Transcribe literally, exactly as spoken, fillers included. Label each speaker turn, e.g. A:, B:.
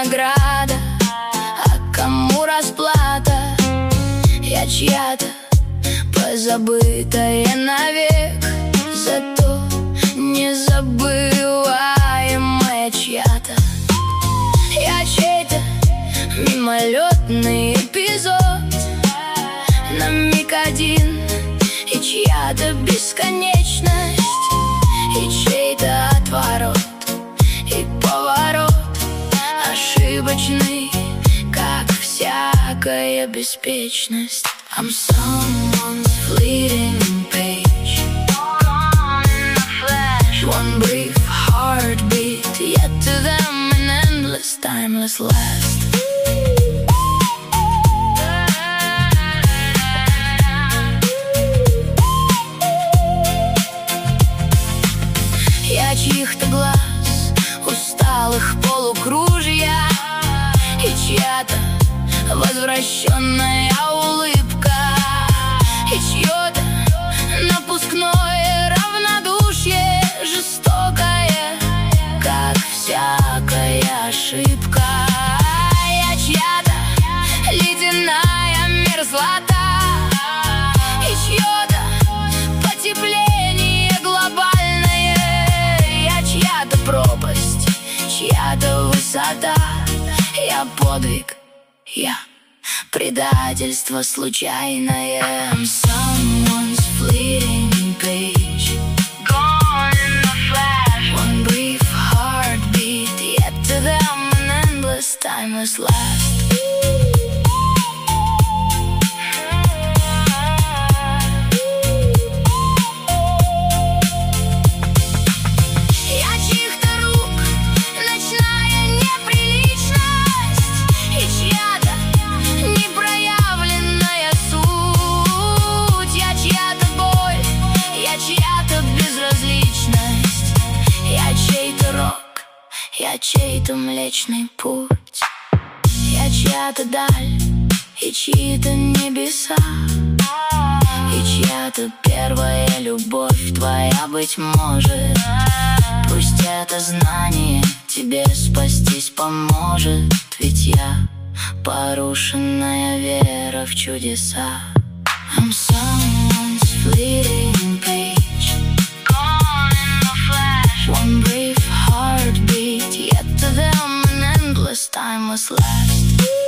A: награда, а кому расплата? Я чья-то, позабытая навек, зато незабываемая чья-то. Я чей-то мимолетный эпизод, на миг один, и чья-то бесконечность, и чей-то отворот и поворот, ошибочный, как всякая беспечность. I'm someone's fleeting page, gone in a flash. One brief heartbeat, yet to them an endless, timeless last. Я чьих-то глаз, усталых полукружья, и чья-то возвращенная улыбка, и чье-то напускное равнодушие, жестокое, как всякая ошибка. Я чья-то ледяная мерзлота, и чье-то потепление глобальное. Я чья-то пропасть, чья-то высота. Я подвиг, я предательство случайное. I'm someone's fleeting page, gone in a flash. One brief heartbeat, yet to them an endless, timeless last. Я чей-то Млечный Путь, я чья-то даль и чьи-то небеса, и чья-то первая любовь твоя, быть может. Пусть это знание тебе спастись поможет, ведь я порушенная вера в чудеса. I'm someone's fleeting page, gone in a flash. One brief heartbeat, yet to them an endless, timeless last.